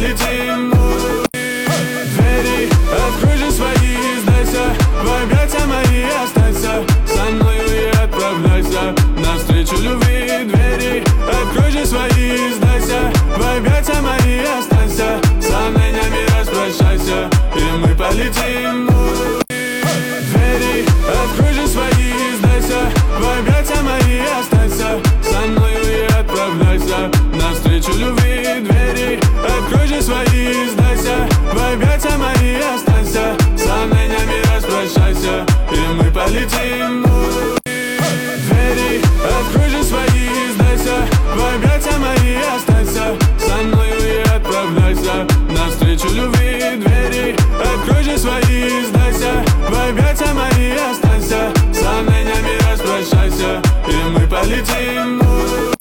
полетим. Двери открой же свои, сдайся в объятия мои, останься со мною и отправляйся навстречу любви. Двери открой же свои, сдайся в объятия мои, останься со нынями, распрощайся, и мы полетим. Двери открой же свои, сдайся в объятия мои, останься со мною и отправляйся навстречу любви. Двери открой же свои, сдайся в объятия мои, останься со нынями, распрощайся, и мы полетим. Двери открой же свои, сдайся в объятия мои, останься со мною и отправляйся навстречу любви. Двери открой же свои, сдайся в объятия мои, останься со нынями, распрощайся, и мы полетим.